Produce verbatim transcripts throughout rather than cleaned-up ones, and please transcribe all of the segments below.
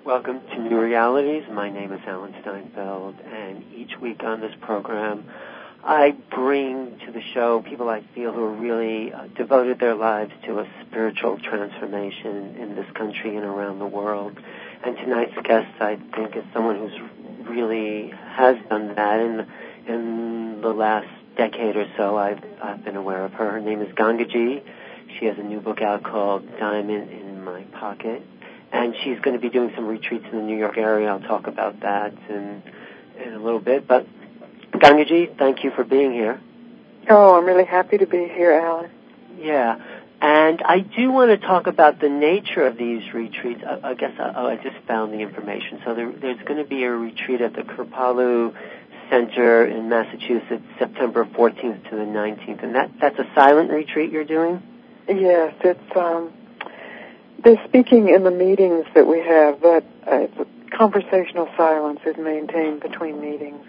Welcome to New Realities. My name is Alan Steinfeld, and each week on this program, I bring to the show people I feel who have really uh, devoted their lives to a spiritual transformation in this country and around the world. And tonight's guest, I think, is someone who's really has done that in in the last decade or so. I've I've been aware of her. Her name is Gangaji. She has a new book out called Diamond in My Pocket, and she's going to be doing some retreats in the New York area. I'll talk about that in in a little bit. But Gangaji, thank you for being here. Oh, I'm really happy to be here, Alan. Yeah, and I do want to talk about the nature of these retreats. I, I guess I, oh, I just found the information. So there, there's going to be a retreat at the Kripalu Center in Massachusetts, September fourteenth to the nineteenth, and that that's a silent retreat you're doing? Yes, it's um, they're speaking in the meetings that we have, but uh, conversational silence is maintained between meetings.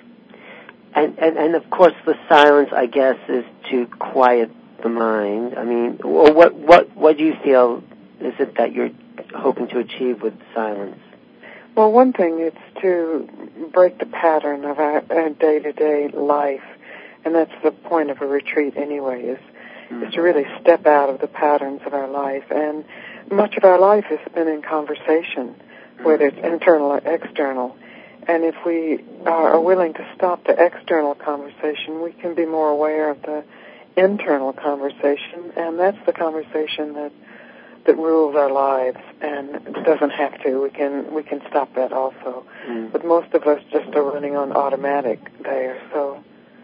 And, and and of course, the silence, I guess, is to quiet the mind. I mean, what what what do you feel is it that you're hoping to achieve with silence? Well, one thing is to break the pattern of our, our day-to-day life, and that's the point of a retreat anyway, is, mm-hmm. is to really step out of the patterns of our life. And much of our life has been in conversation, mm-hmm. whether it's internal or external. And if we are willing to stop the external conversation, we can be more aware of the internal conversation, and that's the conversation that that rules our lives, and it doesn't have to. We can we can stop that also. Mm. But most of us just are running on automatic there, so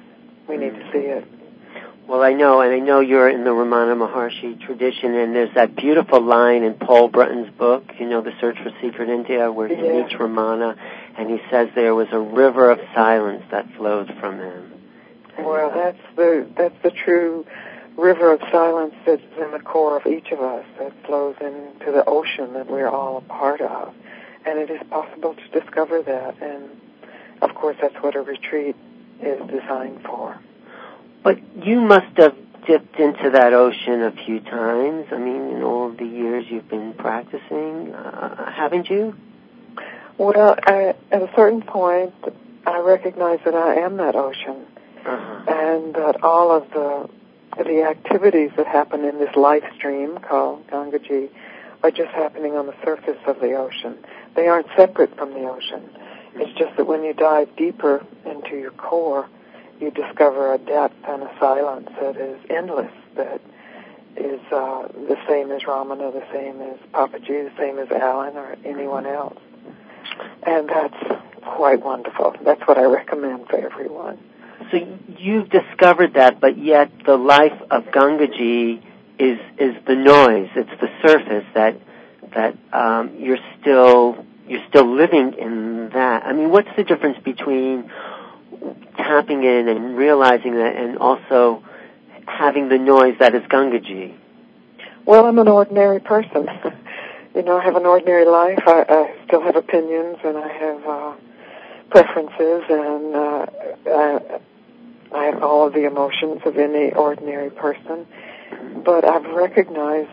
we need to see it. Well, I know, and I know you're in the Ramana Maharshi tradition, and there's that beautiful line in Paul Brunton's book, you know, The Search for Secret India, where he yeah. meets Ramana, and he says there was a river of silence that flowed from him. Well, that's the that's the true river of silence that's in the core of each of us, that flows into the ocean that we're all a part of. And it is possible to discover that, and of course that's what a retreat is designed for. But you must have dipped into that ocean a few times. I mean, in all of the years you've been practicing, uh, haven't you? Well, I, at a certain point, I recognize that I am that ocean, uh-huh. and that all of the the activities that happen in this life stream called Gangaji are just happening on the surface of the ocean. They aren't separate from the ocean. It's just that when you dive deeper into your core, you discover a depth and a silence that is endless, that is uh, the same as Ramana, the same as Papaji, the same as Alan or anyone else. And that's quite wonderful. That's what I recommend for everyone. So you've discovered that, but yet the life of Gangaji is is the noise. It's the surface that that um, you're still you're still living in that. I mean, what's the difference between tapping in and realizing that, and also having the noise that is Gangaji? Well, I'm an ordinary person. You know, I have an ordinary life. I, I still have opinions, and I have uh, preferences, and uh, I, I have all of the emotions of any ordinary person. But I've recognized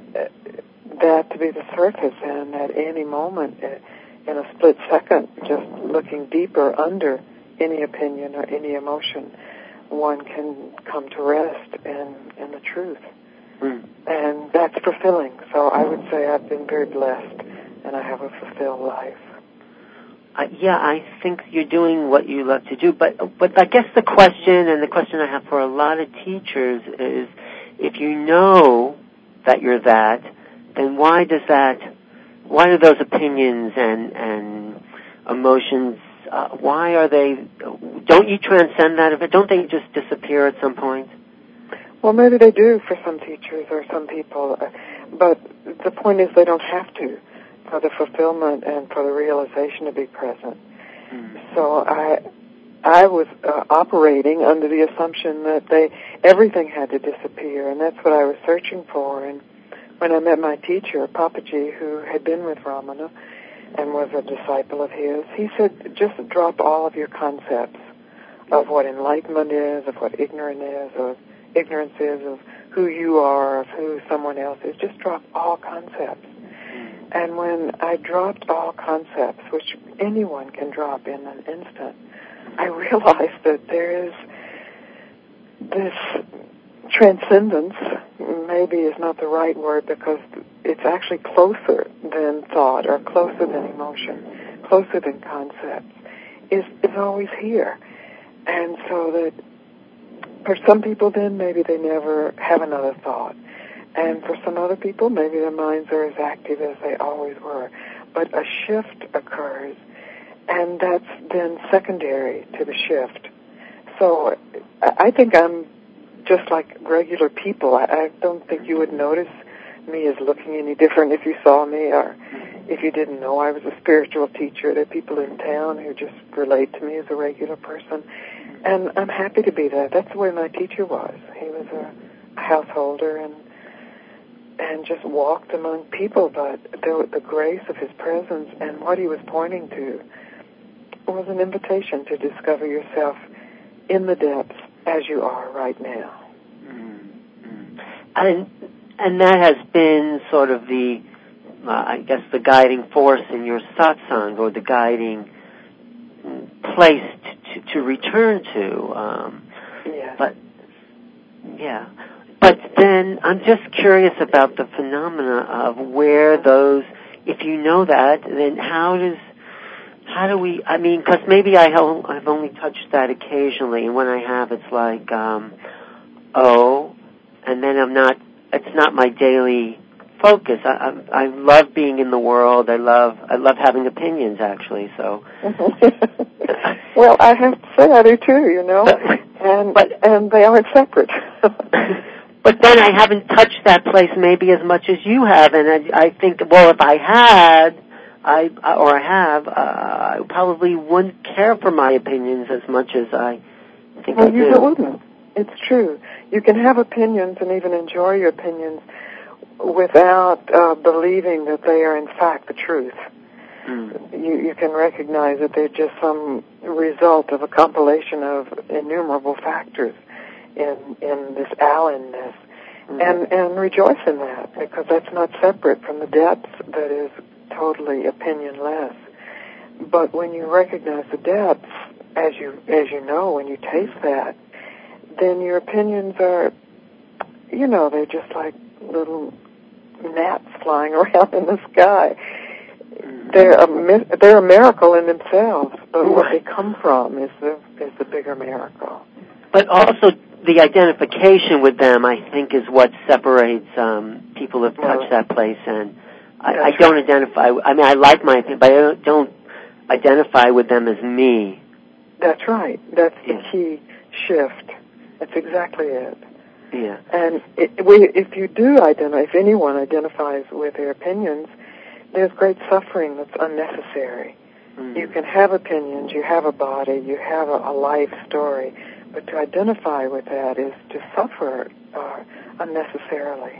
that to be the surface, and at any moment, in a split second, just looking deeper under any opinion or any emotion, one can come to rest in, in the truth. Mm. And that's fulfilling. So I would say I've been very blessed, and I have a fulfilled life. Uh, yeah, I think you're doing what you love to do. But but I guess the question, and the question I have for a lot of teachers is, if you know that you're that, then why does that, why do those opinions and, and emotions, uh, why are they, don't you transcend that? Don't they just disappear at some point? Well, maybe they do for some teachers or some people, but the point is they don't have to for the fulfillment and for the realization to be present. Mm. So I I was uh, operating under the assumption that they everything had to disappear, and that's what I was searching for. And when I met my teacher, Papaji, who had been with Ramana and was a disciple of his, he said, just drop all of your concepts of what enlightenment is, of what ignorance is, of ignorance is, of who you are, of who someone else is. Just drop all concepts And when I dropped all concepts, which anyone can drop in an instant, I realized that there is this transcendence, maybe is not the right word because it's actually closer than thought or closer than emotion, closer than concepts, is, is always here. And so that for some people then maybe they never have another thought. And for some other people maybe their minds are as active as they always were. But a shift occurs, and that's then secondary to the shift. So I think I'm just like regular people. I, I don't think you would notice me as looking any different if you saw me, or if you didn't know I was a spiritual teacher. There are people in town who just relate to me as a regular person. And I'm happy to be that. That's the way my teacher was. He was a householder and and just walked among people, but the, the grace of his presence and what he was pointing to was an invitation to discover yourself in the depths as you are right now. Mm-hmm. And and that has been sort of the, uh, I guess, the guiding force in your satsang, or the guiding place to, to, to return to. Um, yes. But, yeah. But then I'm just curious about the phenomena of where those, if you know that, then how does, how do we, I mean, because maybe I have, I've only touched that occasionally, and when I have, it's like, um, oh, and then I'm not, it's not my daily focus. I, I, I love being in the world. I love, I love having opinions, actually, so. Well, I have to say I do too, you know, but, and, but, and they aren't separate. But then I haven't touched that place maybe as much as you have, and I, I think, well, if I had, I or I have, uh, I probably wouldn't care for my opinions as much as I think well, I do. Well, you wouldn't. It's true. You can have opinions and even enjoy your opinions without uh, believing that they are in fact the truth. Mm. You, you can recognize that they're just some result of a compilation of innumerable factors in in this allenness, mm-hmm. and and rejoice in that, because that's not separate from the depth that is totally opinionless. But when you recognize the depths, as you as you know, when you taste that, then your opinions are, you know, they're just like little gnats flying around in the sky. They're a they're a miracle in themselves, but where they come from is the is the bigger miracle. But also, the identification with them, I think, is what separates um, people who've touched that place. And I, I don't right. identify, I mean, I like my opinion, but I don't, don't identify with them as me. That's right. That's yeah. the key shift. That's exactly it. Yeah. And it, we, if you do identify, if anyone identifies with their opinions, there's great suffering that's unnecessary. Mm. You can have opinions, you have a body, you have a, a life story, but to identify with that is to suffer uh, unnecessarily.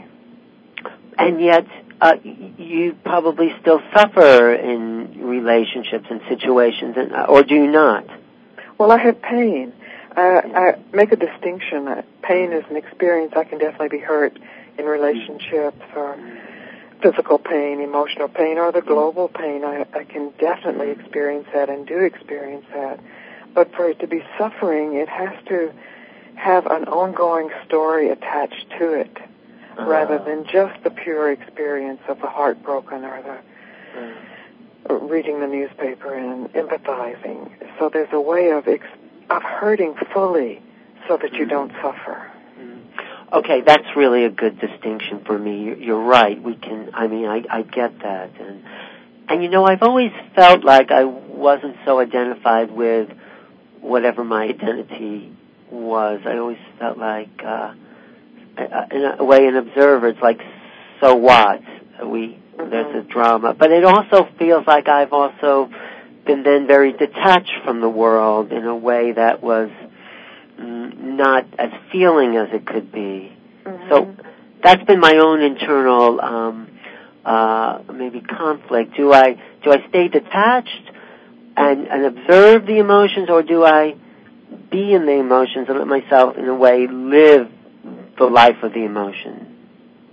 And yet, uh, you probably still suffer in relationships and situations, and, or do you not? Well, I have pain. Uh, I make a distinction. Pain is an experience. I can definitely be hurt in relationships, or physical pain, emotional pain, or the global pain. I, I can definitely experience that and do experience that. But for it to be suffering, it has to have an ongoing story attached to it, uh-huh. rather than just the pure experience of the heartbroken or the uh-huh. reading the newspaper and empathizing. So there's a way of ex- of hurting fully so that you mm-hmm. don't suffer. Mm-hmm. Okay, that's really a good distinction for me. You're, you're right. We can. I mean, I, I get that, and and you know, I've always felt like I wasn't so identified with whatever my identity was. I always felt like, uh, in a way, an observer. It's like, so what? We mm-hmm. there's a drama, but it also feels like I've also been then very detached from the world in a way that was mm, not as feeling as it could be. Mm-hmm. So that's been my own internal um, uh, maybe conflict. Do I do I stay detached and, and observe the emotions, or do I be in the emotions and let myself, in a way, live the life of the emotion?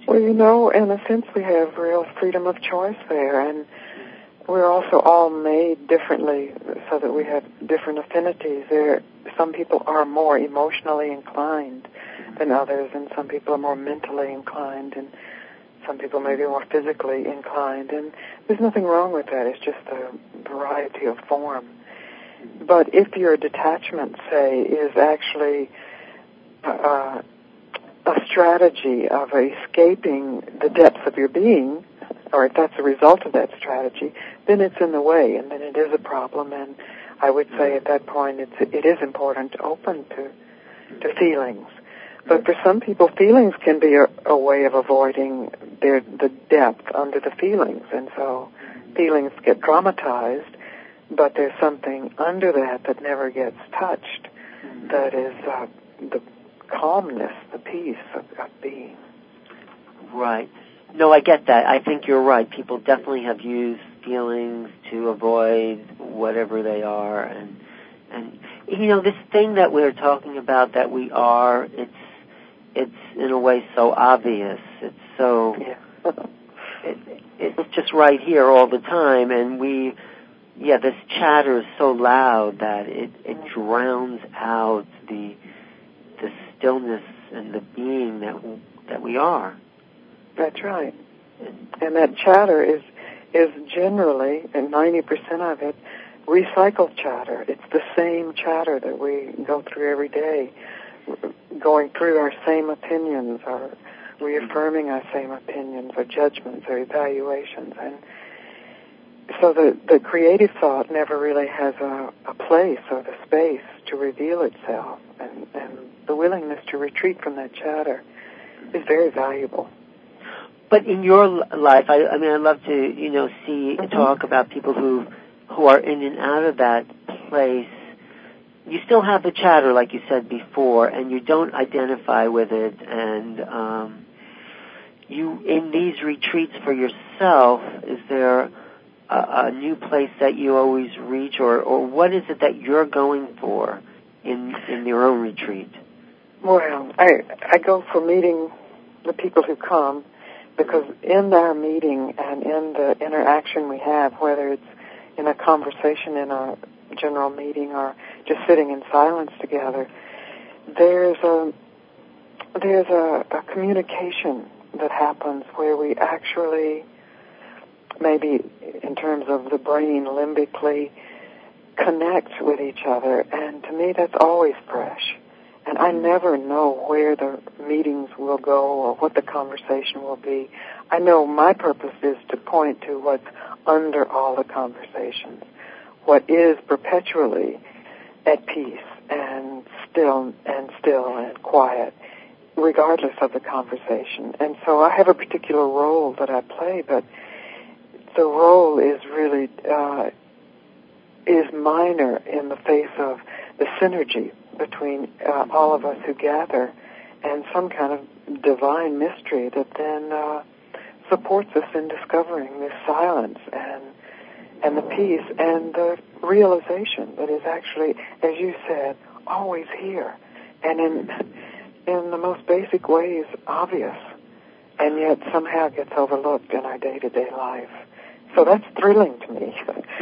Well, you know, in a sense, we have real freedom of choice there, and we're also all made differently so that we have different affinities. There, some people are more emotionally inclined than others, and some people are more mentally inclined, and some people may be more physically inclined, and there's nothing wrong with that. It's just a variety of form. But if your detachment, say, is actually uh, a strategy of escaping the depths of your being, or if that's a result of that strategy, then it's in the way, and then it is a problem. And I would say at that point it's, it is important to open to to feelings. But for some people, feelings can be a, a way of avoiding their the depth under the feelings, and so feelings get dramatized, but there's something under that that never gets touched, that is uh, the calmness, the peace of, of being. Right. No, I get that. I think you're right. People definitely have used feelings to avoid whatever they are, and and you know, this thing that we're talking about that we are, it's it's in a way so obvious. It's so yeah. it, it's just right here all the time, and we yeah, this chatter is so loud that it it drowns out the the stillness and the being that that we are. That's right. And that chatter is is generally, and ninety percent of it, recycled chatter. It's the same chatter that we go through every day, going through our same opinions, or reaffirming our same opinions, or judgments, or evaluations. And so the, the creative thought never really has a, a place or the space to reveal itself. And, and the willingness to retreat from that chatter is very valuable. But in your life, I, I mean, I'd love to, you know, see, mm-hmm. talk about people who who are in and out of that place. You still have the chatter, like you said before, and you don't identify with it. And um, you, in these retreats for yourself, is there a, a new place that you always reach, or, or what is it that you're going for in in your own retreat? Well, I I go for meeting the people who come. Because in our meeting and in the interaction we have, whether it's in a conversation in a general meeting or just sitting in silence together, there's a there's a, a communication that happens where we actually, maybe in terms of the brain limbically, connect with each other. And to me, that's always fresh. And I never know where the meetings will go or what the conversation will be. I know my purpose is to point to what's under all the conversations, what is perpetually at peace and still and still and quiet, regardless of the conversation. And so I have a particular role that I play, but the role is really uh, is minor in the face of the synergy between uh, all of us who gather, and some kind of divine mystery that then uh, supports us in discovering this silence and and the peace and the realization that is actually, as you said, always here, and in in the most basic ways obvious, and yet somehow gets overlooked in our day-to-day life. So that's thrilling to me.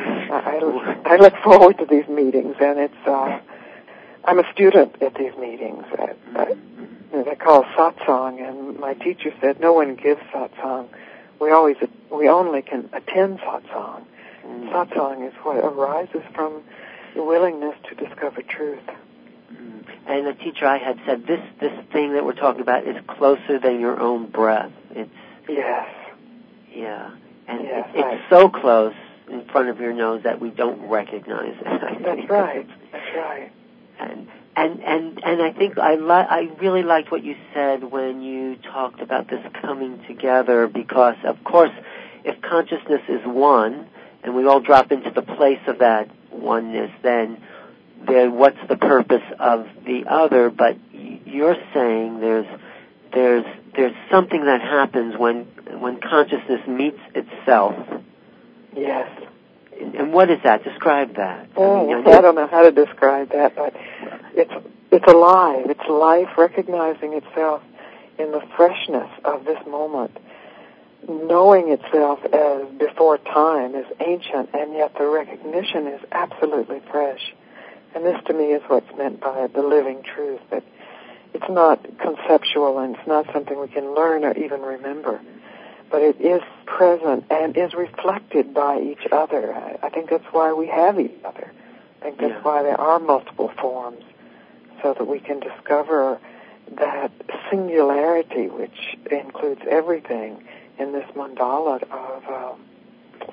I, I look forward to these meetings, and it's. Uh, I'm a student at these meetings. Uh, uh, they're called satsang, and my teacher said no one gives satsang. We always, we only can attend satsang. Mm. Satsang is what arises from the willingness to discover truth. Mm. And the teacher I had said this this thing that we're talking about is closer than your own breath. It's yes, yeah, and yes, it, it's so close in front of your nose that we don't recognize it. That's right. That's right. And and and and I think I li- I really liked what you said when you talked about this coming together, because of course, if consciousness is one and we all drop into the place of that oneness, then then what's the purpose of the other? But you're saying there's there's there's something that happens when when consciousness meets itself. Yes. And what is that? Describe that. Oh, I mean, I don't know how to describe that, but it's it's alive. It's life recognizing itself in the freshness of this moment, knowing itself as before time, is ancient, and yet the recognition is absolutely fresh. And this to me is what's meant by the living truth, that it's not conceptual and it's not something we can learn or even remember, but it is present and is reflected by each other. I, I think that's why we have each other. I think that's yeah. why there are multiple forms, so that we can discover that singularity, which includes everything in this mandala of uh,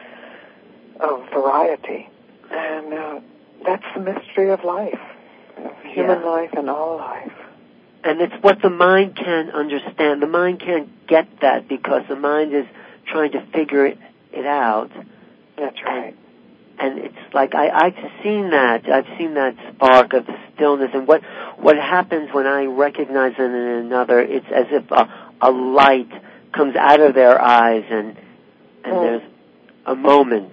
of variety. And uh, that's the mystery of life, of human yeah. life and all life. And it's what the mind can understand. The mind can't get that because the mind is trying to figure it, it out. That's right. And, and it's like I, I've seen that. I've seen that spark of stillness. And what what happens when I recognize it in another, it's as if a, a light comes out of their eyes and and mm. there's a moment.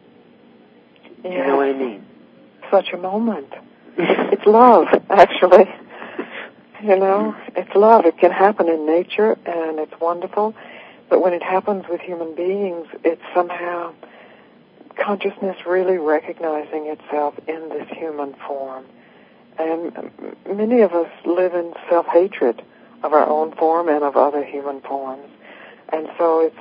Do you yes. know what I mean? Such a moment. It's love, actually. You know, it's love. It can happen in nature, and it's wonderful. But when it happens with human beings, it's somehow consciousness really recognizing itself in this human form. And many of us live in self-hatred of our own form and of other human forms. And so it's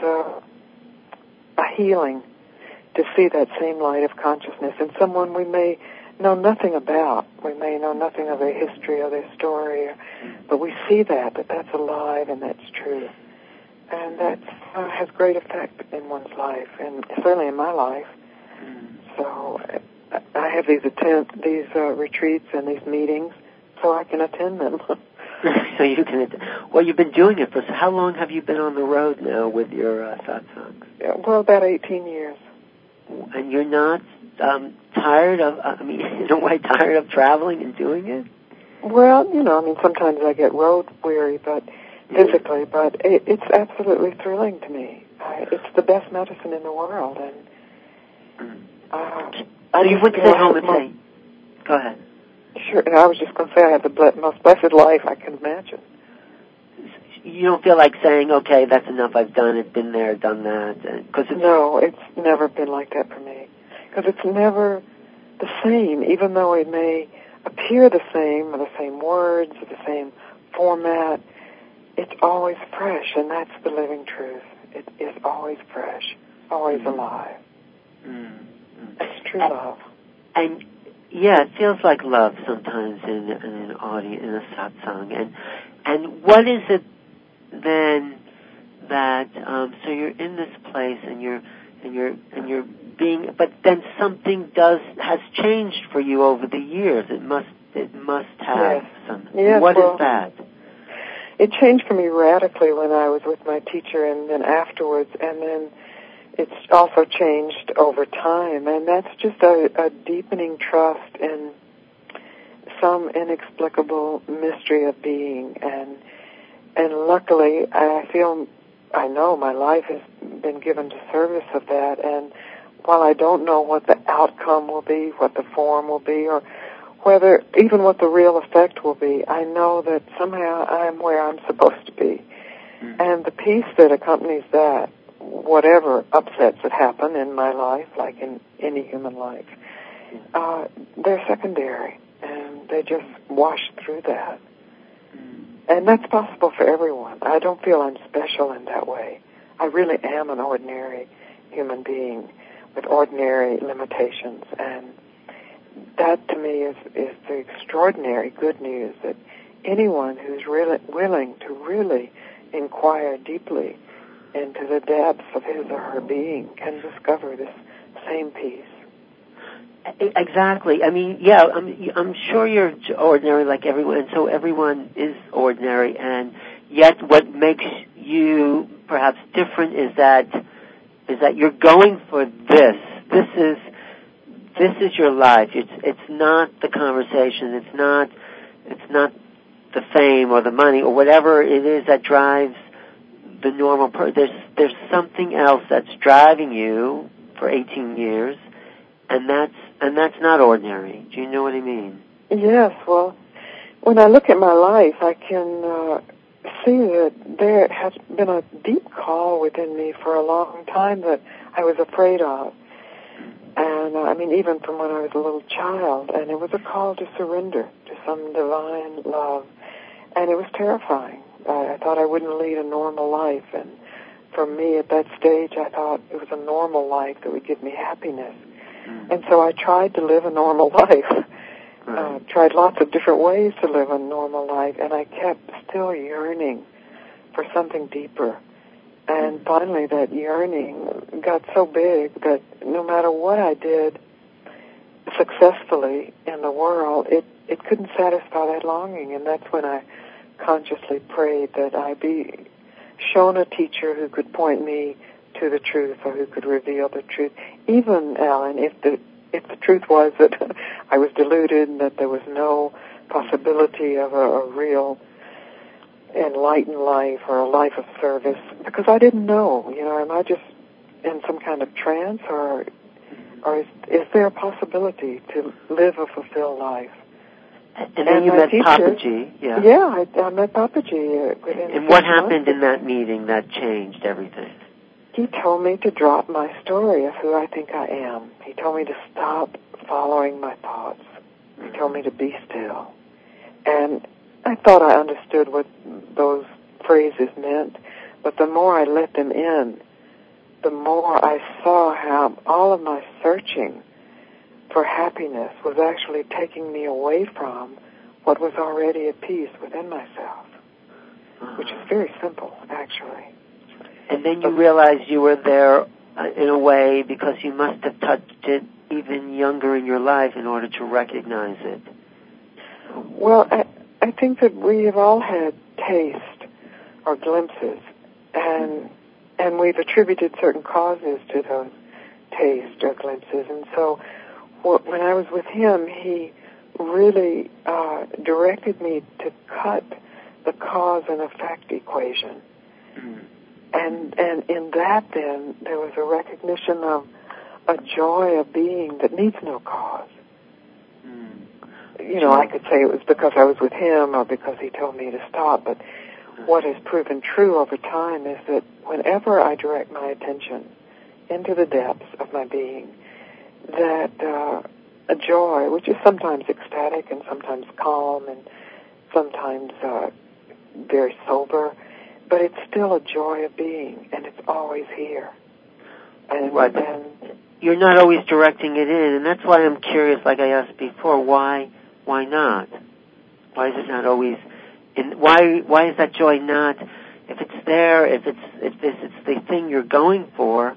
a, a healing to see that same light of consciousness in someone we may know nothing about. We may know nothing of their history or their story, but we see that, that that's alive and that's true. And that uh, has great effect in one's life, and certainly in my life. So I have these attend these uh, retreats and these meetings, so I can attend them. So you can attend. Well, you've been doing it for, how long have you been on the road now with your uh, satsangs? Yeah, well, about eighteen years. And you're not um, tired of, I mean, in a way, tired of traveling and doing it? Well, you know, I mean, sometimes I get road weary, but physically, but it, it's absolutely thrilling to me. I, it's the best medicine in the world, and uh, so I you wouldn't sit home and say, go ahead. Sure, I was just going to say I have the ble- most blessed life I can imagine. You don't feel like saying, okay, that's enough, I've done it, been there, done that? Cause it's no, it's never been like that for me. Because it's never the same, even though it may appear the same, or the same words, or the same format. It's always fresh, and that's the living truth. It is always fresh, always mm-hmm. alive. Mm-hmm. It's true and, love. And, yeah, it feels like love sometimes in, in an audience, in a satsang. And, and what is it then that, um, so you're in this place and you're, and you're, and you're being, but then something does, has changed for you over the years. It must, it must have yes. some. Yes, what well, is that? It changed for me radically when I was with my teacher and then afterwards, and then it's also changed over time, and that's just a, a deepening trust in some inexplicable mystery of being, and and luckily I feel, I know my life has been given to service of that, and while I don't know what the outcome will be, what the form will be, or whether even what the real effect will be, I know that somehow I'm where I'm supposed to be. Mm-hmm. And the peace that accompanies that, whatever upsets that happen in my life, like in any human life, uh, they're secondary, and they just wash through that. Mm-hmm. And that's possible for everyone. I don't feel I'm special in that way. I really am an ordinary human being with ordinary limitations, and that to me is, is the extraordinary good news, that anyone who's really willing to really inquire deeply into the depths of his or her being can discover this same peace. Exactly. I mean, yeah, I'm, I'm sure you're ordinary like everyone, and so everyone is ordinary, and yet what makes you perhaps different is that is that you're going for this. This is this is your life. It's it's not the conversation. It's not it's not the fame or the money or whatever it is that drives the normal person. There's there's something else that's driving you for eighteen years, and that's and that's not ordinary. Do you know what I mean? Yes. Well, when I look at my life, I can uh, see that there has been a deep call within me for a long time that I was afraid of. And, uh, I mean, even from when I was a little child. And it was a call to surrender to some divine love. And it was terrifying. I, I thought I wouldn't lead a normal life. And for me at that stage, I thought it was a normal life that would give me happiness. Mm. And so I tried to live a normal life. Uh, tried lots of different ways to live a normal life, and I kept still yearning for something deeper. And finally that yearning got so big that no matter what I did successfully in the world, it, it couldn't satisfy that longing. And that's when I consciously prayed that I be shown a teacher who could point me to the truth or who could reveal the truth. Even, Alan, if the If the truth was that I was deluded and that there was no possibility of a, a real enlightened life or a life of service, because I didn't know, you know, am I just in some kind of trance, or or is, is there a possibility to live a fulfilled life? And then and you met teacher, Papaji, yeah. Yeah, I, I met Papaji. Uh, within and what happened months. in that meeting that changed everything? He told me to drop my story of who I think I am. He told me to stop following my thoughts. He told me to be still. And I thought I understood what those phrases meant, but the more I let them in, the more I saw how all of my searching for happiness was actually taking me away from what was already at peace within myself, which is very simple, actually. And then you realized you were there uh, in a way because you must have touched it even younger in your life in order to recognize it. Well, I, I think that we have all had taste or glimpses, and and we've attributed certain causes to those tastes or glimpses. And so wh- when I was with him, he really uh, directed me to cut the cause and effect equation. Mm. And and in that, then, there was a recognition of a joy of being that needs no cause. Mm. You know, I could say it was because I was with him or because he told me to stop, but what has proven true over time is that whenever I direct my attention into the depths of my being, that uh, a joy, which is sometimes ecstatic and sometimes calm and sometimes uh, very sober, but it's still a joy of being, and it's always here. And, right. and you're not always directing it in, and that's why I'm curious, like I asked before, why why not? Why is it not always in, why why is that joy not, if it's there, if it's if this it's the thing you're going for,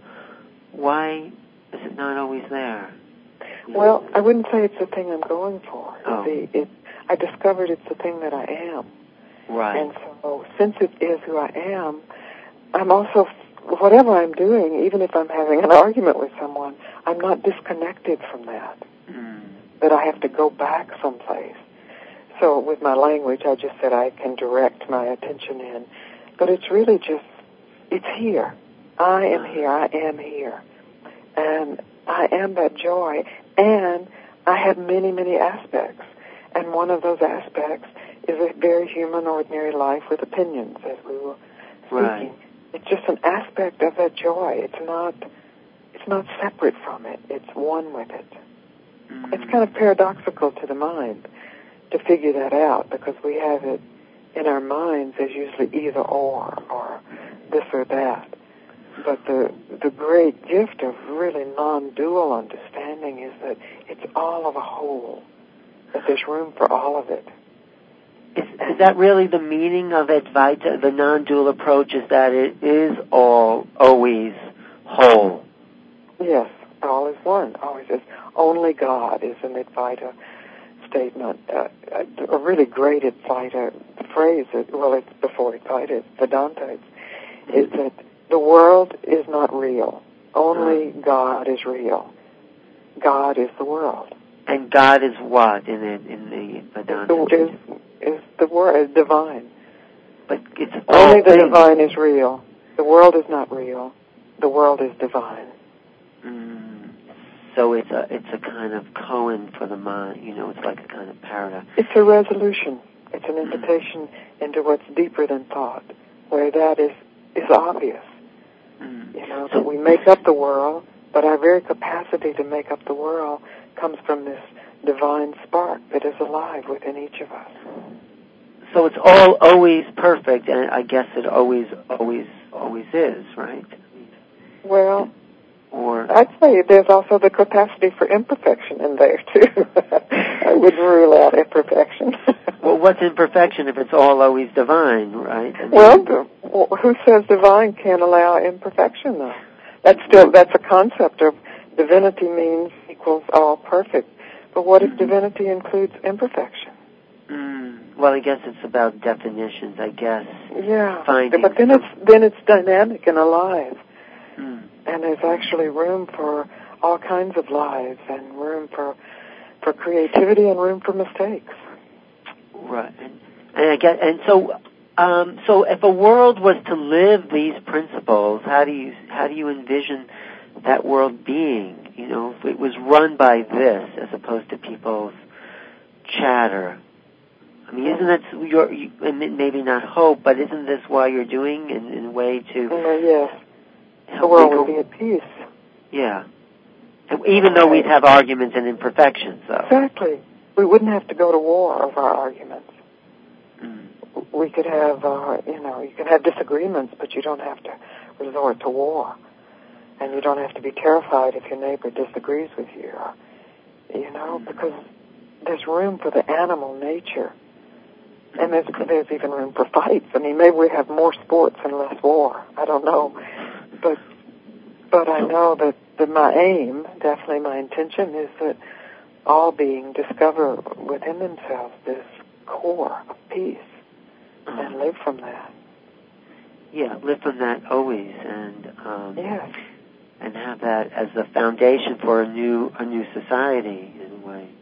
why is it not always there? Well, I wouldn't say it's the thing I'm going for. Oh. The, it, I discovered it's the thing that I am. Right. And so, since it is who I am, I'm also, whatever I'm doing, even if I'm having an argument with someone, I'm not disconnected from that. Mm. That I have to go back someplace. So with my language, I just said I can direct my attention in. But it's really just, it's here. I am here. I am here. And I am that joy. And I have many, many aspects. And one of those aspects is a very human, ordinary life with opinions, as we were speaking. Right. It's just an aspect of that joy. It's not, it's not separate from it. It's one with it. Mm. It's kind of paradoxical to the mind to figure that out, because we have it in our minds as usually either or, or this or that. But the the great gift of really non-dual understanding is that it's all of a whole, that there's room for all of it. Is, is that really the meaning of Advaita, the non-dual approach, is that it is all, always whole? Yes, all is one, always is. Only God is an Advaita statement, uh, a really great Advaita phrase, well, it's before Advaita, it's Vedanta, it's, is that the world is not real. Only God is real. God is the world. And God is what in the, in the Vedanta? Is, is the word is divine. But it's all only the things. Divine is real. The world is not real. The world is divine. Mm. So it's a it's a kind of koan for the mind. You know, it's like a kind of paradox. It's a resolution. It's an invitation into what's deeper than thought, where that is, is obvious. Mm. You know, that we make up the world, but our very capacity to make up the world comes from this divine spark that is alive within each of us. So it's all always perfect, and I guess it always, always, always is, right? Well, or I'd say there's also the capacity for imperfection in there, too. I wouldn't rule out imperfection. Well, what's imperfection if it's all always divine, right? I mean, well, who says divine can't allow imperfection, though? That's still, that's a concept of divinity means equals all perfect. But what if divinity includes imperfection? Mm, well, I guess it's about definitions, I guess. Yeah, Finding but then some... it's then it's dynamic and alive. Mm. And there's actually room for all kinds of lives, and room for for creativity, and room for mistakes. Right, and, and I get, and so, um, so if a world was to live these principles, how do you how do you envision that world being? You know, if it was run by this as opposed to people's chatter. I mean, isn't that your, you, and maybe not hope, but isn't this why you're doing in, in a way to? Uh, yes. The world would be at peace. Yeah. Even though we'd have arguments and imperfections, though. Exactly. We wouldn't have to go to war over our arguments. Mm. We could have, uh, you know, you can have disagreements, but you don't have to resort to war. And you don't have to be terrified if your neighbor disagrees with you, or, you know, because there's room for the animal nature. And there's, there's even room for fights. I mean, maybe we have more sports and less war. I don't know. But but I know that, that my aim, definitely my intention, is that all being discover within themselves this core of peace and live from that. Yeah, live from that always, and um, yes. and have that as the foundation for a new a new society in a way.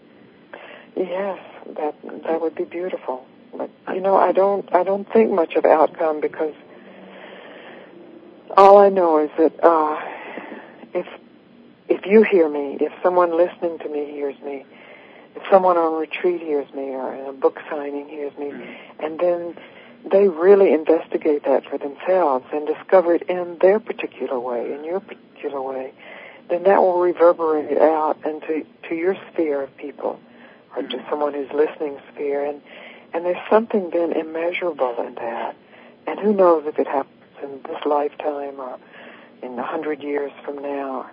Yes, that that would be beautiful. But you know, I don't I don't think much of outcome, because all I know is that uh, if if you hear me, if someone listening to me hears me, if someone on retreat hears me, or in a book signing hears me, mm-hmm. and then they really investigate that for themselves and discover it in their particular way, in your particular way, then that will reverberate out into to your sphere of people, or mm-hmm. to someone who's listening sphere, and and there's something then immeasurable in that. And who knows if it happens in this lifetime or in a hundred years from now.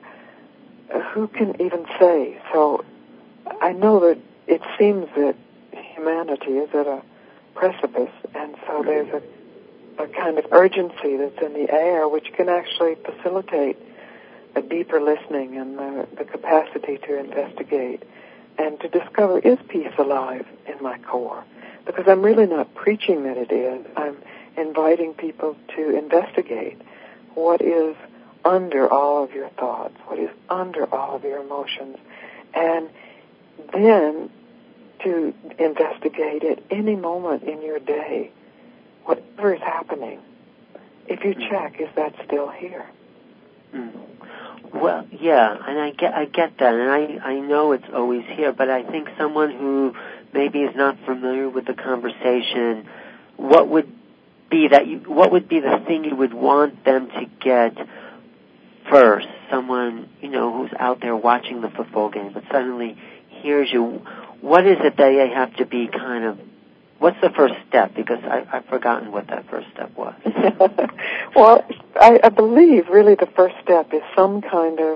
Who can even say? So I know that it seems that humanity is at a precipice, and so there's a, a kind of urgency that's in the air which can actually facilitate a deeper listening and the, the capacity to investigate and to discover, is peace alive in my core? Because I'm really not preaching that it is. I'm inviting people to investigate what is under all of your thoughts, what is under all of your emotions, and then to investigate at any moment in your day, whatever is happening, if you check, is that still here? Mm. Well, yeah, and I get, I get that, and I, I know it's always here, but I think someone who maybe is not familiar with the conversation, what would be that you, what would be the thing you would want them to get first? Someone, you know, who's out there watching the football game, but suddenly hears you. What is it they have to be kind of, what's the first step? Because I, I've forgotten what that first step was. Well, I, I believe really the first step is some kind of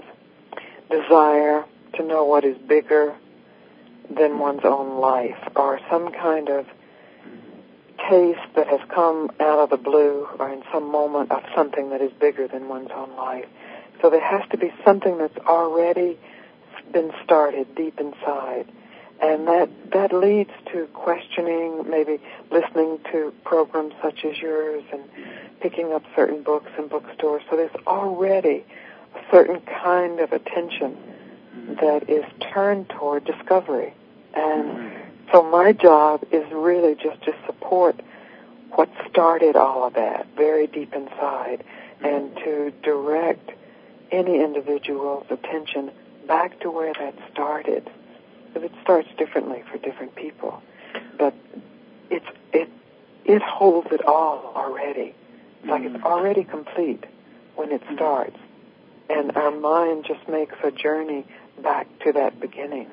desire to know what is bigger than one's own life, or some kind of taste that has come out of the blue or in some moment of something that is bigger than one's own life. So there has to be something that's already been started deep inside. And that, that leads to questioning, maybe listening to programs such as yours and picking up certain books in bookstores. So there's already a certain kind of attention that is turned toward discovery. And so my job is really just to support what started all of that very deep inside, and to direct any individual's attention back to where that started. It starts differently for different people. But it's it it holds it all already. It's like it's already complete when it starts. And our mind just makes a journey back to that beginning.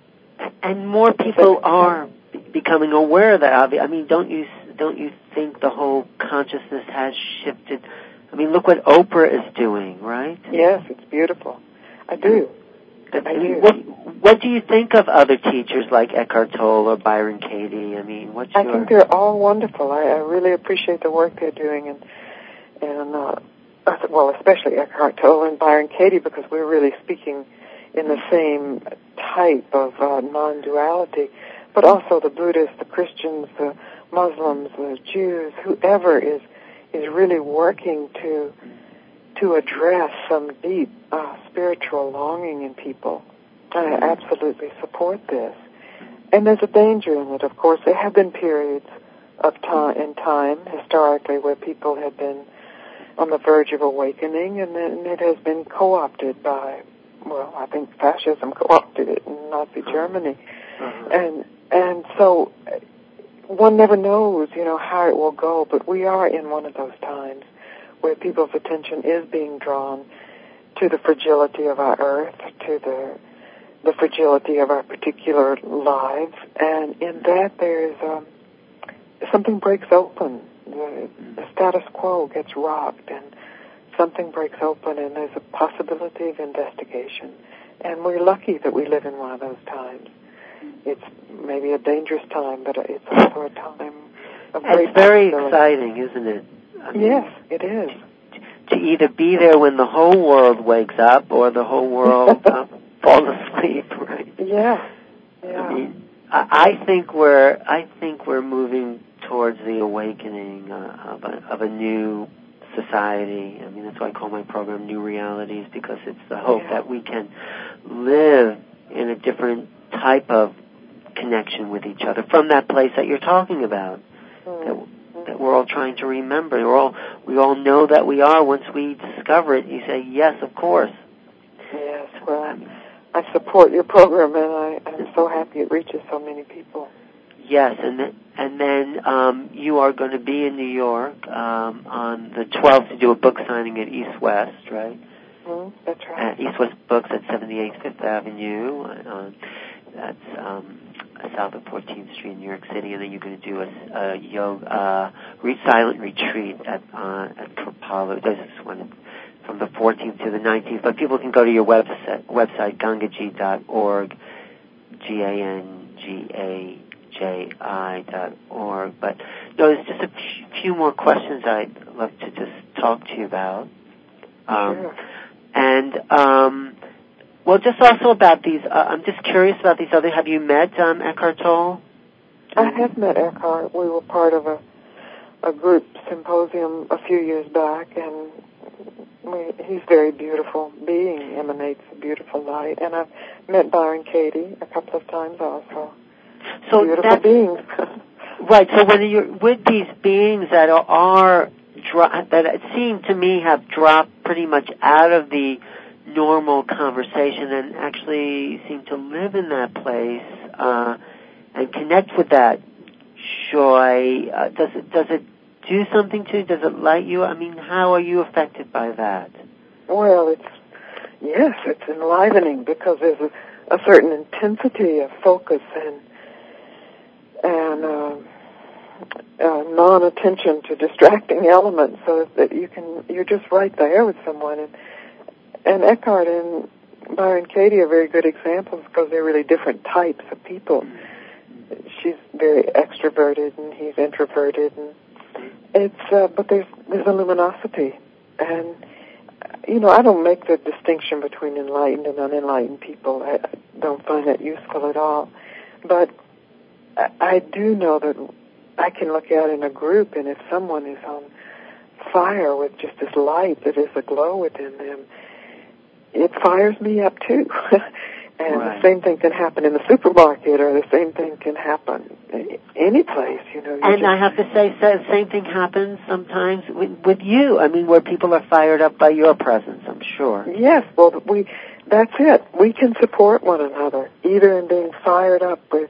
And more people are becoming aware of that. I mean, don't you don't you think the whole consciousness has shifted? I mean, look what Oprah is doing, right? Yes, it's beautiful. I do. I do. What, what do you think of other teachers like Eckhart Tolle or Byron Katie? I mean, what's your... I think they're all wonderful. I, I really appreciate the work they're doing, and and uh, well, especially Eckhart Tolle and Byron Katie, because we're really speaking in the same type of uh, non-duality. But also the Buddhists, the Christians, the Muslims, the Jews, whoever is is really working to to address some deep uh, spiritual longing in people. I absolutely support this. And there's a danger in it, of course. There have been periods of time in time, historically, where people have been on the verge of awakening, and then it has been co-opted by, well, I think fascism co-opted it in Nazi Germany. Uh-huh. And and so one never knows, you know, how it will go, but we are in one of those times where people's attention is being drawn to the fragility of our earth, to the the fragility of our particular lives, and in that there is um, something breaks open. The, the status quo gets rocked, and something breaks open, and there's a possibility of investigation. And we're lucky that we live in one of those times. It's maybe a dangerous time, but it's also a time of great It's very exciting, isn't it? I mean, yes, it is. To either be there when the whole world wakes up or the whole world uh, falls asleep, right? Yeah, yeah. I mean, I, I think we're I think we're moving towards the awakening uh, of a of a new society. I mean, that's why I call my program New Realities, because it's the hope yeah. that we can live in a different type of connection with each other from that place that you're talking about. Mm. That, that we're all trying to remember. We're all, we all know that we are. Once we discover it, you say, yes, of course. Yes, well, I support your program, and I, I'm so happy it reaches so many people. Yes, and then, and then um, you are going to be in New York um, on the twelfth to do a book signing at East West, right? Mm, that's right. At East West Books at seventy-eight Fifth Avenue. Uh, that's um, south of fourteenth Street in New York City, and then you're going to do a, a yoga uh, re- silent retreat at uh, at Kripalu. There's this one from the fourteenth to the nineteenth. But people can go to your website, website gangaji dot org, G A N G A J I dot org. But no, there's just a f- few more questions I'd love to just talk to you about. Um, sure. And um, well, just also about these. Uh, I'm just curious about these other. Have you met um, Eckhart Tolle? I have met Eckhart. We were part of a a group symposium a few years back, and we, he's a very beautiful being, emanates a beautiful light. And I've met Byron Katie a couple of times also. So beautiful beings. Right. So when you're with these beings that are, are dro- that it seem to me have dropped pretty much out of the normal conversation and actually seem to live in that place uh, and connect with that joy, uh, does it does it do something to you? Does it light you? I mean, how are you affected by that? Well, it's yes, it's enlivening because there's a, a certain intensity of focus and and uh, uh, non-attention to distracting elements, so that you can you're just right there with someone. And, and Eckhart and Byron Katie are very good examples because they're really different types of people. She's very extroverted and he's introverted, and it's uh, but there's there's a luminosity, and you know I don't make the distinction between enlightened and unenlightened people. I, I don't find that useful at all, but I, I do know that I can look out in a group, and if someone is on fire with just this light that is aglow within them, it fires me up too. And right. The same thing can happen in the supermarket, or the same thing can happen any place, you know. You and just... I have to say, the same thing happens sometimes with, with you. I mean, where people are fired up by your presence, I'm sure. Yes, well, we, that's it. We can support one another, either in being fired up with, in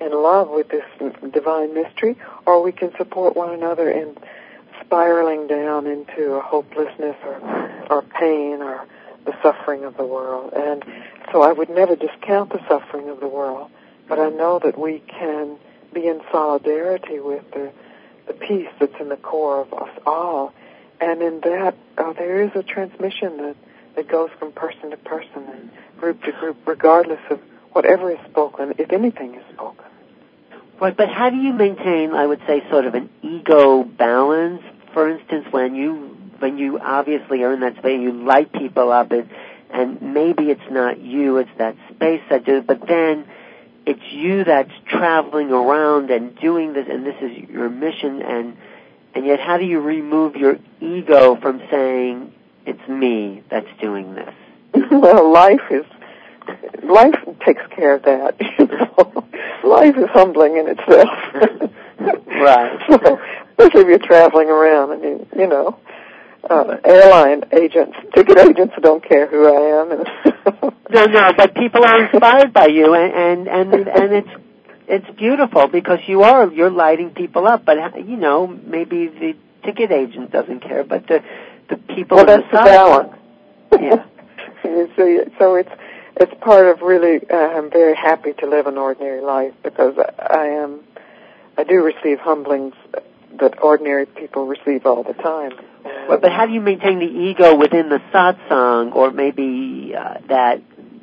in love with this divine mystery, or we can support one another in spiraling down into a hopelessness or, or pain or the suffering of the world. And so I would never discount the suffering of the world, but I know that we can be in solidarity with the, the peace that's in the core of us all. And in that, uh, there is a transmission that, that goes from person to person and group to group, regardless of whatever is spoken, if anything is spoken. Right, but how do you maintain, I would say, sort of an ego balance? For instance, when you when you obviously are in that space, you light people up, and, and maybe it's not you, it's that space that does, but then it's you that's traveling around and doing this, and this is your mission, and and yet how do you remove your ego from saying, it's me that's doing this? Well, life is, life takes care of that, you know. Life is humbling in itself. Right. So, especially if you're traveling around and you, you know, uh, airline agents, ticket agents don't care who I am. And no, no, but people are inspired by you, and, and, and, and it's, it's beautiful because you are, you're lighting people up, but, you know, maybe the ticket agent doesn't care, but the, the people well, on that's the the side. balance. Yeah. You see, so it's, it's part of really, uh, I'm very happy to live an ordinary life because I am, I do receive humblings that ordinary people receive all the time. Well, but how do you maintain the ego within the satsang, or maybe uh, that,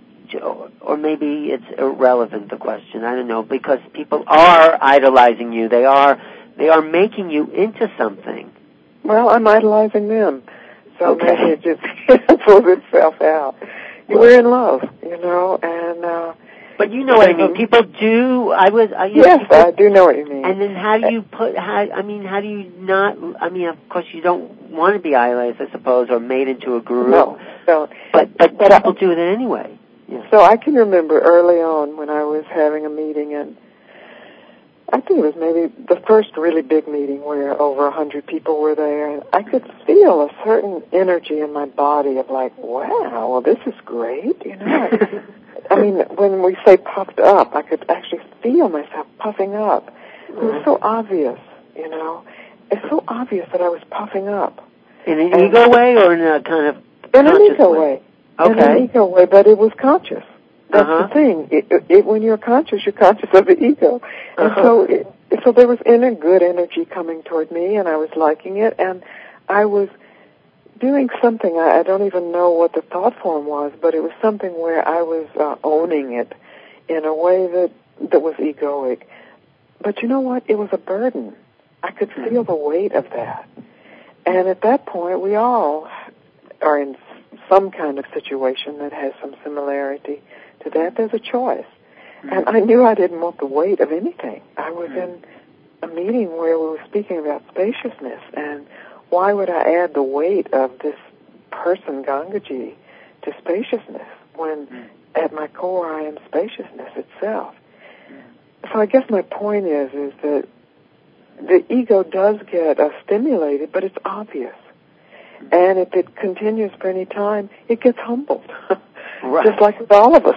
or maybe it's irrelevant, the question, I don't know, because people are idolizing you, they are, they are making you into something. Well, I'm idolizing them, so okay. maybe it just cancels itself out. We're in love, you know, and... Uh, But you know what I mean. People do. I was. I, you yes, know, people, I do know what you mean. And then how do you put? How I mean, how do you not? I mean, of course, you don't want to be idolized, I suppose, or made into a guru. No, don't. But but, but people I, do it anyway. Yeah. So I can remember early on when I was having a meeting, and I think it was maybe the first really big meeting where over a hundred people were there, and I could feel a certain energy in my body of like, wow, well, this is great, you know. I mean, when we say puffed up, I could actually feel myself puffing up. It was so obvious, you know. It's so obvious that I was puffing up. In an and ego way or in a kind of in an ego way? way. Okay. In an ego way, but it was conscious. That's uh-huh. the thing. It, it, it, when you're conscious, you're conscious of the ego. And uh-huh. so, it, so there was inner good energy coming toward me, and I was liking it, and I was doing something, I, I don't even know what the thought form was, but it was something where I was uh, owning it in a way that, that was egoic. But you know what? It was a burden. I could feel the weight of that. And at that point, we all are in some kind of situation that has some similarity to that. There's a choice. Mm-hmm. And I knew I didn't want the weight of anything. I was mm-hmm. in a meeting where we were speaking about spaciousness, and why would I add the weight of this person, Gangaji, to spaciousness when mm. at my core I am spaciousness itself? Mm. So I guess my point is, is that the ego does get uh, stimulated, but it's obvious. Mm. And if it continues for any time, it gets humbled, right. just like with all of us.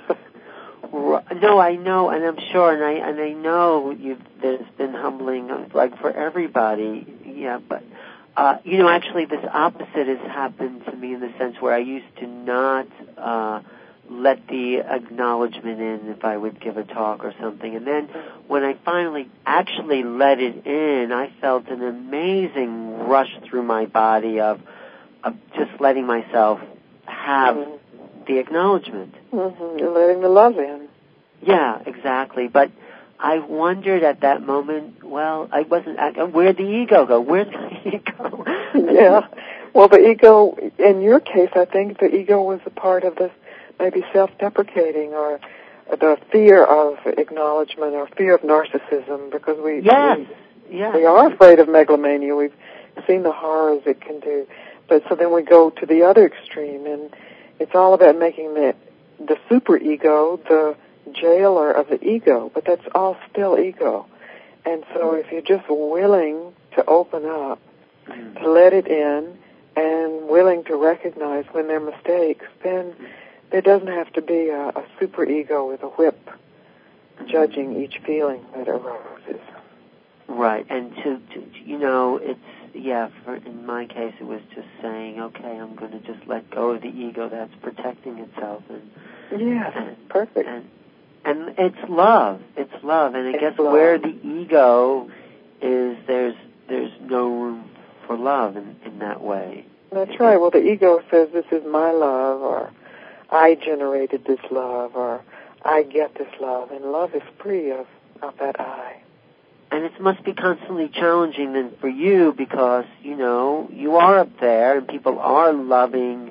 No, I know, and I'm sure, and I and I know you've, there's been humbling, like for everybody, yeah, but Uh, you know, actually, this opposite has happened to me in the sense where I used to not uh, let the acknowledgement in if I would give a talk or something. And then when I finally actually let it in, I felt an amazing rush through my body of, of just letting myself have mm-hmm. the acknowledgement. Mm-hmm. You're letting the love in. Yeah, exactly. But I wondered at that moment, well, I wasn't, where'd the ego go? Where'd the ego? Yeah. Well, the ego, in your case, I think the ego was a part of this maybe self-deprecating or the fear of acknowledgement or fear of narcissism, because we, yes. we, yes. we are afraid of megalomania. We've seen the horrors it can do. But so then we go to the other extreme, and it's all about making the, the superego the jailer of the ego, but that's all still ego. And so if you're just willing to open up, mm. to let it in, and willing to recognize when there are mistakes, then there doesn't have to be a, a superego with a whip judging each feeling that arises. Right, and to, to you know, it's, yeah, for, in my case it was just saying, okay, I'm going to just let go of the ego that's protecting itself. And, yes, and, perfect. And, and it's love, it's love, and I it's guess love. where the ego is, there's there's no room for love in, in that way. That's right. Well, the ego says this is my love, or I generated this love, or I get this love, and love is free of, of that I. And it must be constantly challenging then for you because, you know, you are up there and people are loving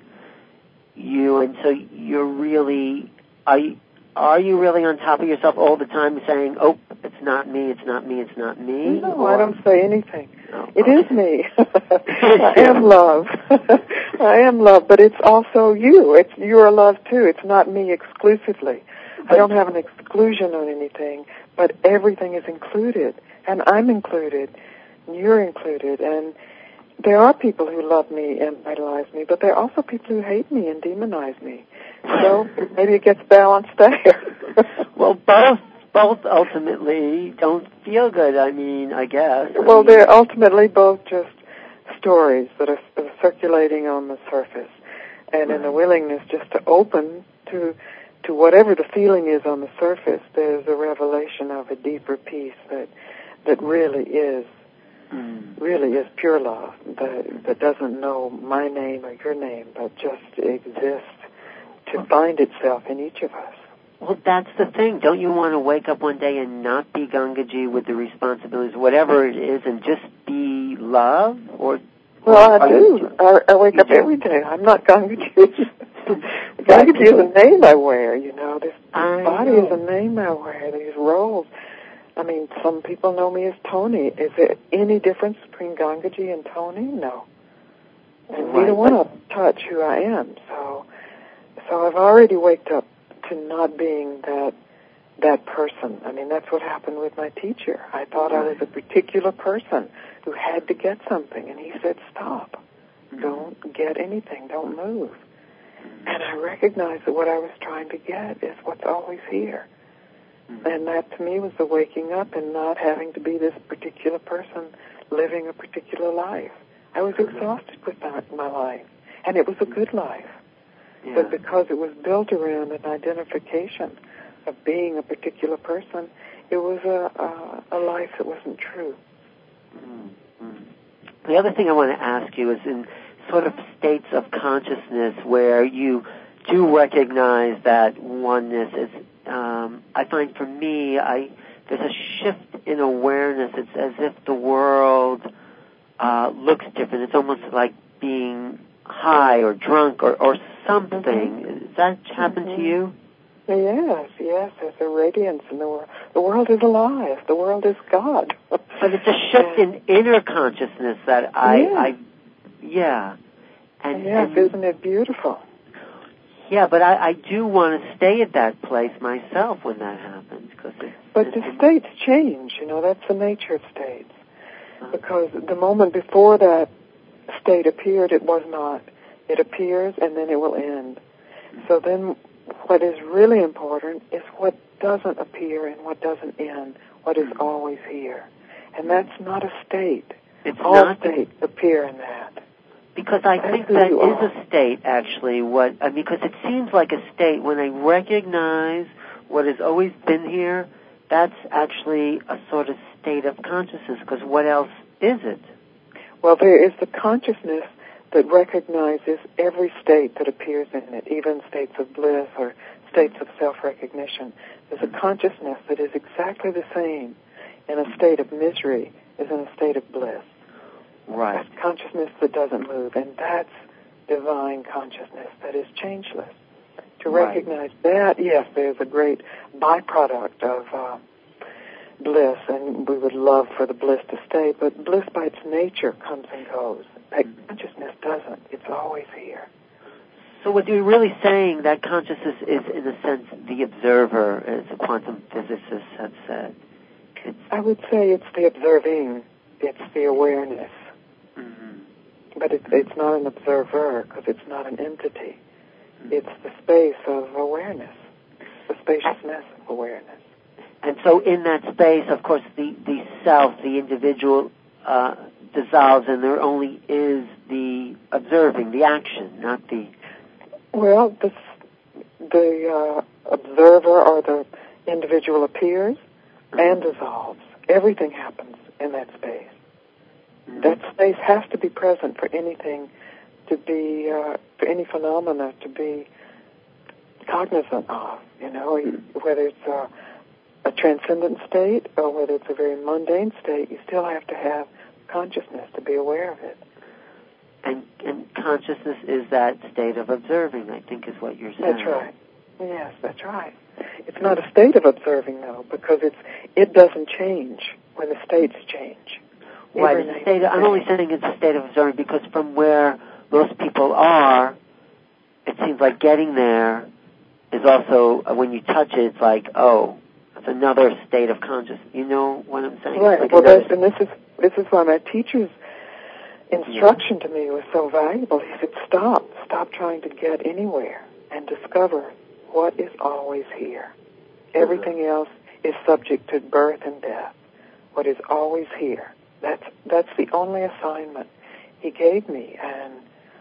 you, and so you're really, are you, are you really on top of yourself all the time saying, oh, it's not me, it's not me, it's not me? No, or? I don't say anything. Oh, it okay. is me. I am love. I am love, but it's also you. It's you're love too. It's not me exclusively. I don't have an exclusion on anything, but everything is included, and I'm included, and you're included, and there are people who love me and idolize me, but there are also people who hate me and demonize me. So maybe it gets balanced there. Well, both both ultimately don't feel good, I mean, I guess. I well, mean, they're ultimately both just stories that are, are circulating on the surface, and right. in the willingness just to open to to whatever the feeling is on the surface, there's a revelation of a deeper peace that that really is mm. really is pure love, that, that doesn't know my name or your name, but just exists to find itself in each of us. Well, that's the thing. Don't you want to wake up one day and not be Gangaji with the responsibilities, whatever it is, and just be love? Or Well, or I do. I, I wake up do? every day. I'm not Gangaji. Gangaji is a name I wear, you know. This, this body know. is a name I wear, these roles. I mean, some people know me as Tony. Is there any difference between Gangaji and Tony? No. And right, neither one of them touch who I am. So, so I've already waked up to not being that that person. I mean, that's what happened with my teacher. I thought right. I was a particular person who had to get something, and he said, stop. Mm-hmm. Don't get anything. Don't move. Mm-hmm. And I recognized that what I was trying to get is what's always here. Mm-hmm. And that, to me, was the waking up and not having to be this particular person living a particular life. I was mm-hmm. exhausted with my, my life, and it was a good life. Yeah. But because it was built around an identification of being a particular person, it was a, a, a life that wasn't true. Mm-hmm. The other thing I want to ask you is in sort of states of consciousness where you do recognize that oneness is, um, I find for me, I there's a shift in awareness. It's as if the world uh, looks different. It's almost like being high or drunk or, or something. Mm-hmm. Does that happen mm-hmm. to you? Yes, yes. There's a radiance in the world. The world is alive. The world is God. But it's a shift in inner consciousness that I, yeah. I yeah. And, yes, and, isn't it beautiful? Yeah, but I, I do want to stay at that place myself when that happens. Cause it's, but it's, the states change, you know, that's the nature of states. Uh-huh. Because the moment before that state appeared, it was not. It appears and then it will end. Mm-hmm. So then what is really important is what doesn't appear and what doesn't end, what is mm-hmm. always here. And that's not a state. It's All not states appear in that. Because I that's think that is are. a state, actually. What uh, because it seems like a state when I recognize what has always been here. That's actually a sort of state of consciousness. Because what else is it? Well, there is the consciousness that recognizes every state that appears in it, even states of bliss or states of self-recognition. There's a consciousness that is exactly the same in a state of misery as in a state of bliss. Right. That's consciousness that doesn't move, and that's divine consciousness that is changeless. To recognize right. that, yes, there's a great byproduct of uh, bliss, and we would love for the bliss to stay, but bliss by its nature comes and goes. That consciousness doesn't. It's always here. So what you're really saying, that consciousness is, in a sense, the observer, as the quantum physicists have said. It's I would say it's the observing. It's the awareness. Mm-hmm. But it, it's not an observer because it's not an entity. Mm-hmm. It's the space of awareness, the spaciousness of awareness. and so in that space, of course, the, the self, the individual, uh, dissolves, and there only is the observing, the action, not the... Well, the, the uh, observer or the individual appears and dissolves. Everything happens in that space. Mm-hmm. That space has to be present for anything to be, uh, for any phenomena to be cognizant of, you know, whether it's a, a transcendent state or whether it's a very mundane state, you still have to have consciousness to be aware of it. And, and consciousness is that state of observing, I think is what you're saying. That's right. Yes, that's right. It's not a state of observing, though, because it's it doesn't change when the states change. Right, it's a state of, I'm only saying it's a state of observing because from where most people are, it seems like getting there is also, when you touch it, it's like, oh, it's another state of consciousness. You know what I'm saying? Right, like well, another... that's, and this is, this is why my teacher's instruction yeah. to me was so valuable. He said, stop, stop trying to get anywhere and discover what is always here. Everything uh-huh. else is subject to birth and death. What is always here. That's that's the only assignment he gave me, and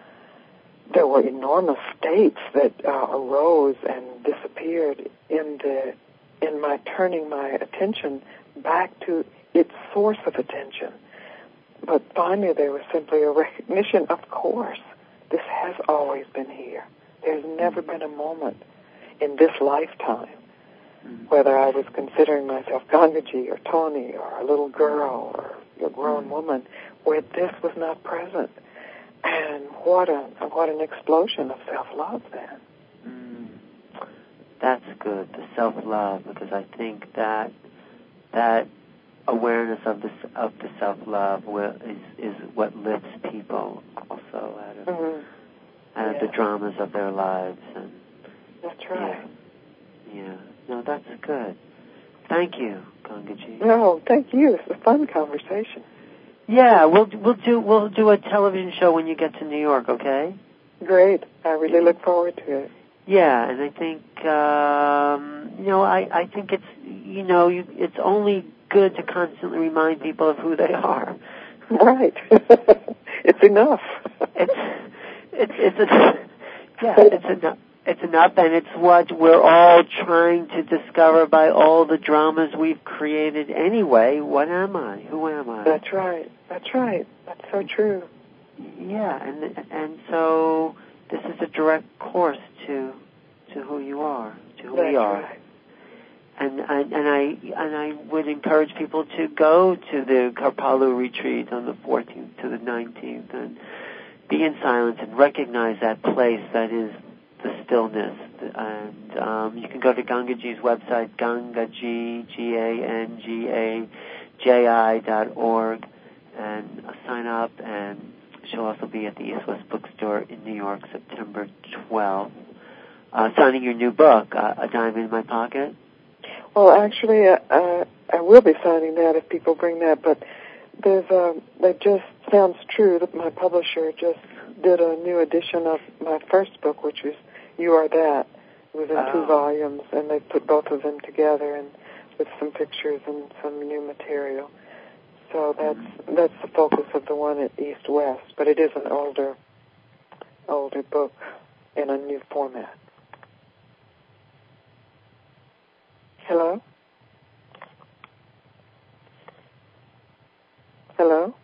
there were enormous states that uh, arose and disappeared in the in my turning my attention back to its source of attention. But finally, there was simply a recognition. Of course, this has always been here. There's never been a moment in this lifetime, whether I was considering myself Gangaji or Tony or a little girl or a grown woman, where this was not present. And what a what an explosion of self-love then. Mm. That's good, the self-love, because I think that that awareness of the of the self-love will, is is what lifts people also out of mm-hmm. out yeah. of the dramas of their lives. And that's right. Yeah. yeah. No, that's good. Thank you, Gangaji. No, thank you. It's a fun conversation. Yeah, we'll we'll do we'll do a television show when you get to New York, okay? Great. I really look forward to it. Yeah, and I think um, you know I, I think it's you know you, it's only good to constantly remind people of who they are. Right. It's enough. It's it's it's a, yeah it's enough. It's enough, and it's what we're all trying to discover by all the dramas we've created anyway. What am I? Who am I? That's right. That's right. That's so true. Yeah, and and so this is a direct course to to who you are, to who That's we are. Right. And I and I and I would encourage people to go to the Karpalu retreat on the fourteenth to the nineteenth and be in silence and recognize that place that is the stillness. And um, you can go to Gangaji's website, Gangaji, G A N G A J I dot org, and uh, sign up. And she'll also be at the East West Bookstore in New York, September twelfth, uh, signing your new book, uh, A Diamond in My Pocket. Well, actually, uh, uh, I will be signing that if people bring that, but there's a, it just sounds true that my publisher just did a new edition of my first book, which was You Are That. It was in oh. two volumes, and they put both of them together and with some pictures and some new material. So that's mm-hmm. that's the focus of the one at East West, but it is an older older book in a new format. Hello? Hello?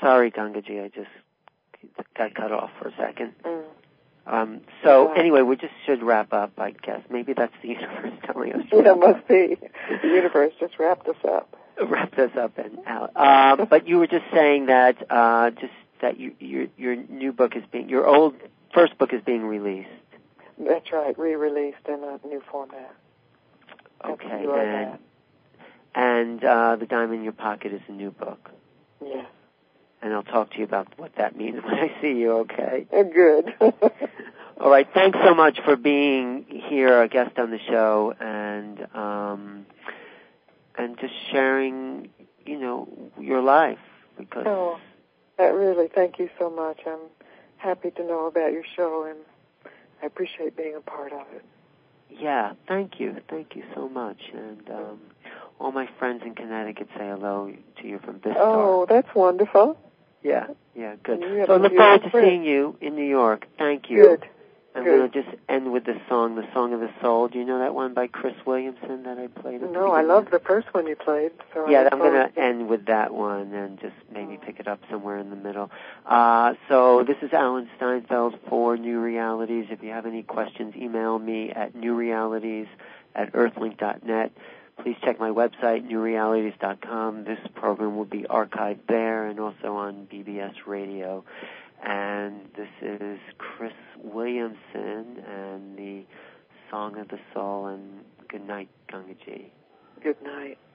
sorry, Gangaji, I just got cut off for a second. Mm. Um, so Yeah. anyway, we just should wrap up, I guess. Maybe that's the universe telling us to Yeah, wrap it must be. The universe just wrapped us up. Wrap this up and out. Um, but you were just saying that uh, just that you, your your new book is being your old first book is being released. That's right, re-released in a new format. Okay, You are and that. and uh, The Diamond in Your Pocket is a new book. Yes. And I'll talk to you about what that means when I see you. Okay. Uh, good. All right. Thanks so much for being here, a guest on the show, and um, and just sharing, you know, your life. Because oh, that really, thank you so much. I'm happy to know about your show, and I appreciate being a part of it. Yeah, thank you. Thank you so much. And um, all my friends in Connecticut say hello to you from this Oh, that's wonderful. Yeah, yeah, good. You So I have a look forward to beautiful seeing you in New York. Thank you. Good. I'm Good. going to just end with this song, The Song of the Soul. Do you know that one by Chris Williamson that I played at the No, I beginning? love the first one you played. So Yeah, I look I'm going forward to end with that one and just maybe pick it up somewhere in the middle. Uh, so this is Alan Steinfeld for New Realities. If you have any questions, email me at newrealities at earthlink dot net. Please check my website, new realities dot com. This program will be archived there and also on B B S Radio. And this is Chris Williamson and the Song of the Soul. And good night, Gangaji. Good night.